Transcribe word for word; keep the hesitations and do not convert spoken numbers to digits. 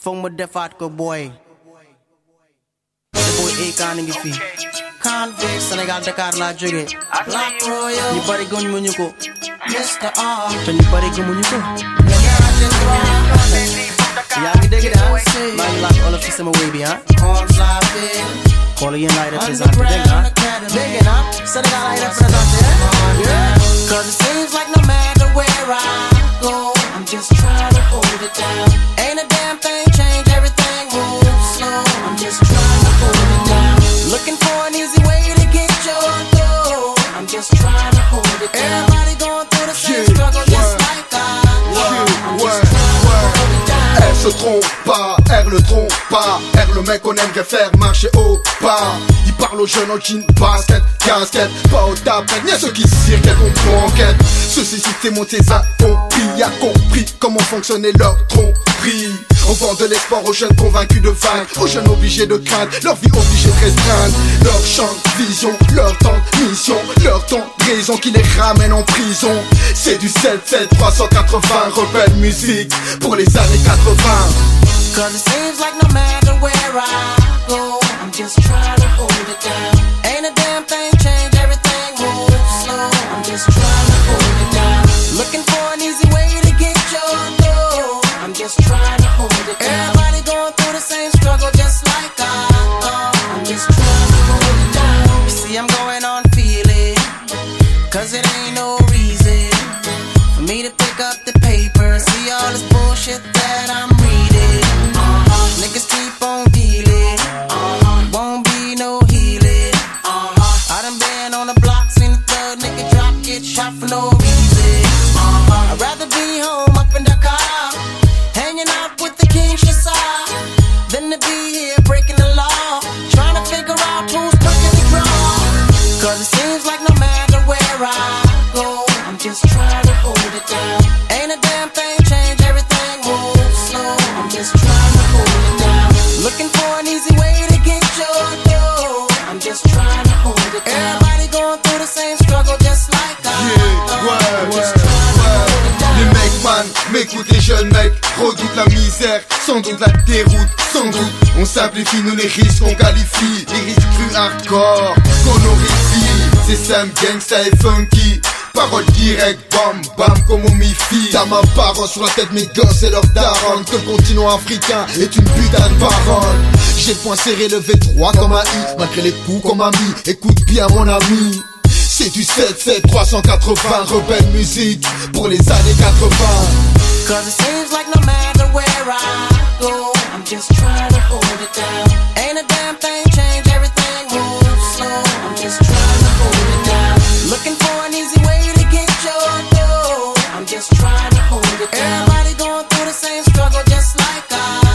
foog ma defaat ko boy. Boy Akon ngi fi. Convict Sénégal Dakar laa jóge. Black Royal ñu bari gëmuñu ko. mister R te ñu bari gëmuñu ko. yaa ngi dégg de ah maa ngi laaj olof ci sama wéy bi ah. xool yéen laay représenté dégg nga dégg nga Sénégal laay représenté. Cause it seems like no matter where I go, I'm just trying to hold it down. Ain't a damn thing change, everything moves slow. I'm just trying to hold it down. Looking for an easy way to get your dough. I'm just trying to hold it down. Everybody going through the same yeah, struggle ouais, just like I yeah, I'm ouais, just trying ouais. to hold it down. Elle se trompe pas, R le trompe pas. R le mec qu'on aimerait faire marcher au pas. Il parle aux jeunes en jean, basket, casquette. Pas au tapette, ni à ceux qui cirquent qu'on banquette. Ceci c'est mon tes accomplis, a compris comment fonctionnait leur tromperie. On vend de l'espoir aux jeunes convaincus de vaincre, aux jeunes obligés de craindre, leur vie obligée de restreindre. Leur champ de vision, leur temps de mission, leur temps de raison qui les ramène en prison. C'est du sept sept trois cent quatre-vingts, rebelle musique pour les années quatre-vingts. Cause it seems like no matter where I go, I'm just trying to hold it down. Ain't a damn thing change, everything moves slow. I'm just trying to hold it down. Looking for an easy way to get your dough. I'm just trying to hold it down. Everybody going through the same struggle just like I am. I'm just trying to hold it down. You see I'm going on feeling, cause it ain't no reason for me to pick up the paper, see all this bullshit that I'm reading. Uh-huh. Niggas keep on dealing, uh-huh. Won't be no healing. Uh-huh. I done been on the block, seen the third nigga drop, get shot for no reason. Uh-huh. I'd rather be home up in the car, hanging out with the King Shazar, than to be here breaking the law, trying to figure out who's breaking the draw. Cause it seems like no matter where I go, I'm just trying to hold it down. Ain't a damn thing change, everything moves slow. I'm just trying to hold it down. Looking for an easy way to get your dough. I'm just trying to hold it down. Everybody going through the same struggle just like I am. Yeah, ouais, I'm just ouais, trying to ouais. hold it down. Les mecs man, m'écoute les jeunes mecs, redoutent la misère, sans doute la déroute, sans doute. On simplifie nous les risques, on qualifie les risques plus hardcore, qu'on horrifie. C'est simple, gangsta et funky. Parole directe, bam bam comme on m'y fie. T'as ma parole sur la tête, mes gosses et leurs darons. Que le continent africain est une putain de parole. J'ai le poing serré, levé droit comme un I, malgré les coups qu'on m'a mis. Écoute bien mon ami, c'est du sept sept trois cent quatre-vingts, rebelle musique pour les années quatre-vingts. Cause it seems like no matter where I go, I'm just trying to hold it down. Ain't a damn thing change, everything moves slow. I'm just trying to hold it down. Looking for an easy way to get your dough. I'm just trying to hold it down. Everybody going through the same struggle just like I